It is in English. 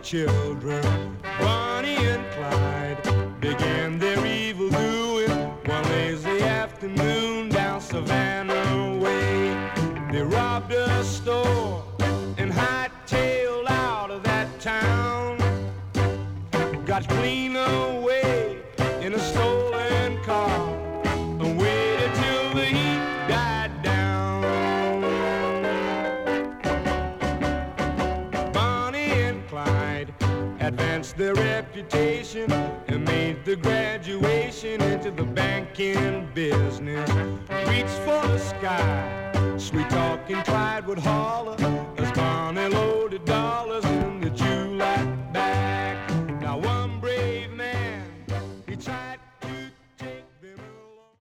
children. Bonnie and Clyde began their evil doing one lazy afternoon down Savannah Way. They robbed a store and hightailed out of that town. Got clean away in a stolen car and waited till the heat died down. Bonnie and Clyde advanced their reputation and made the graduation into the banking business. Reached for the sky, sweet talking Clyde would holler as Bonnie loaded dollars in the July bag. Now one brave man, he tried